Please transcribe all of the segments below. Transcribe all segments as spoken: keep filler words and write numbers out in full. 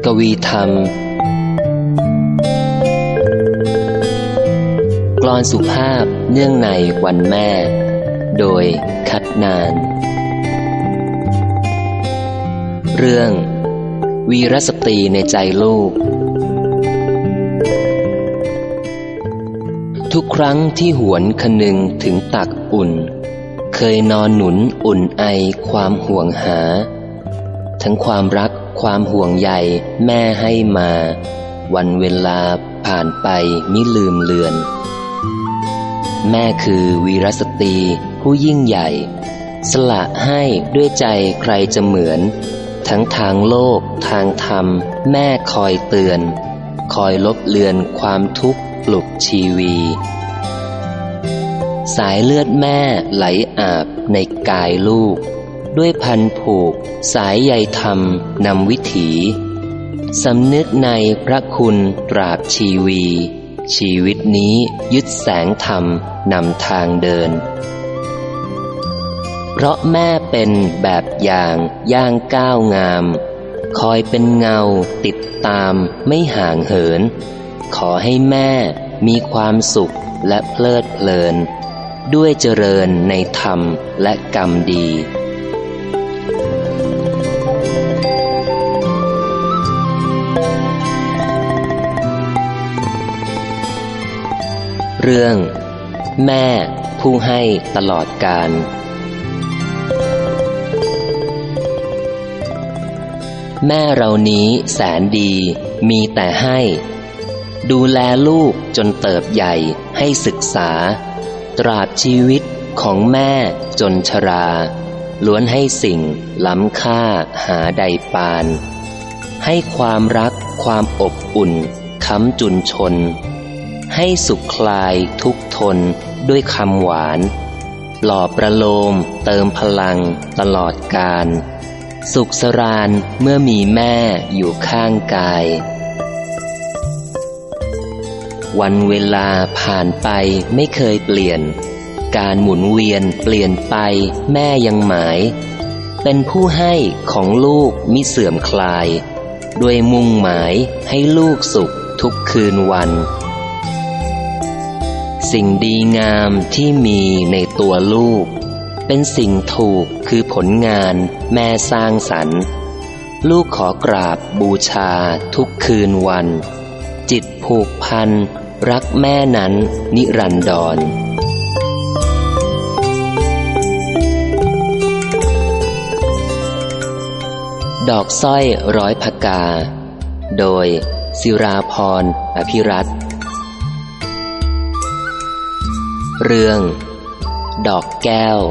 กวีธรรมกลอนสุภาพเนื่องในวันแม่โดยคัดนานเรื่องวีรสตรีในใจลูกทุกครั้งที่หวนคนึงถึงตักอุ่นเคยนอนหนุนอุ่นไอความห่วงหาทั้งความรักความห่วงใยแม่ให้มาวันเวลาผ่านไปมิลืมเลือนแม่คือวีรสตรีผู้ยิ่งใหญ่สละให้ด้วยใจใครจะเหมือนทั้งทางโลกทางธรรมแม่คอยเตือนคอยลบเลือนความทุกข์ปลุกชีวีสายเลือดแม่ไหลอาบในกายลูกด้วยพันผูกสายใยธรรมนำวิถีสำนึกในพระคุณตราบชีวีชีวิตนี้ยึดแสงธรรมนำทางเดินเพราะแม่เป็นแบบอย่างย่างก้าวงามคอยเป็นเงาติดตามไม่ห่างเหินขอให้แม่มีความสุขและเพลิดเพลินด้วยเจริญในธรรมและกรรมดีเรื่องแม่ผู้ให้ตลอดกาลแม่เรานี้แสนดีมีแต่ให้ดูแลลูกจนเติบใหญ่ให้ศึกษาตราบชีวิตของแม่จนชราล้วนให้สิ่งล้ำค่าหาใดปานให้ความรักความอบอุ่นค้ำจุนชนให้สุขคลายทุกทนด้วยคำหวานหล่อประโลมเติมพลังตลอดกาลสุขสรานเมื่อมีแม่อยู่ข้างกายวันเวลาผ่านไปไม่เคยเปลี่ยนการหมุนเวียนเปลี่ยนไปแม่ยังหมายเป็นผู้ให้ของลูกมิเสื่อมคลายด้วยมุ่งหมายให้ลูกสุขทุกคืนวันสิ่งดีงามที่มีในตัวลูกเป็นสิ่งถูกคือผลงานแม่สร้างสรรค์ลูกขอกราบบูชาทุกคืนวันจิตผูกพันรักแม่นั้นนิรันดรดอกสร้อยร้อยพกาโดยศิราพรอภิรัตน์เรื่องดอกแก้ว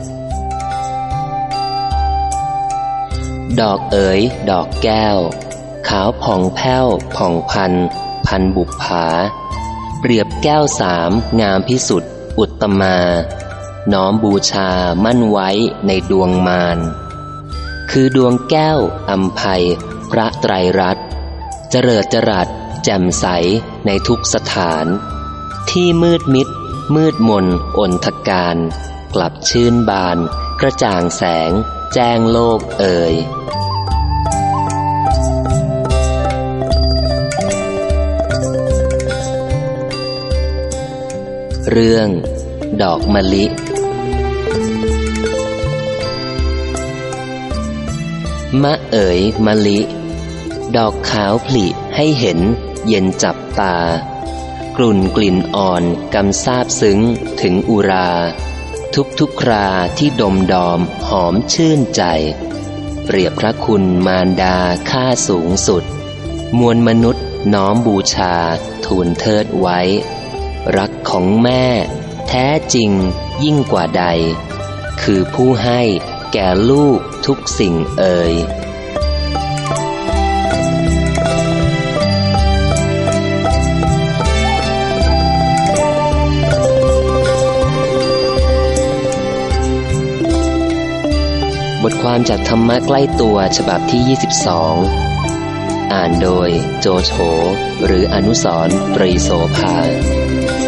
ดอกเอ๋ยดอกแก้วขาวผ่องแผ้วผ่องพันพันบุปผาเปรียบแก้วสามงามพิสุทธิ์อุตตมาน้อมบูชามั่นไว้ในดวงมารคือดวงแก้วอำไพพระไตรรัตน์เจริญจรัสแจ่มใสในทุกสถานที่มืดมิดมืดมนอนทการกลับชื่นบานกระจ่างแสงแจ้งโลกเอ่ยเรื่องดอกมะลิมะเอ๋ยมะลิดอกขาวผลิให้เห็นเย็นจับตากลุ่นกลิ่นอ่อนกำซาบซึ้งถึงอุราทุกทุกคราที่ดมดอมหอมชื่นใจเปรียบพระคุณมารดาค่าสูงสุดมวลมนุษย์น้อมบูชาทูลเทิดไว้รักของแม่แท้จริงยิ่งกว่าใดคือผู้ให้แก่ลูกทุกสิ่งเอ่ยบทความจากธรรมะใกล้ตัวฉบับที่ยี่สิบสองอ่านโดยโจโฉหรืออนุสรณ์ ตรีโสภา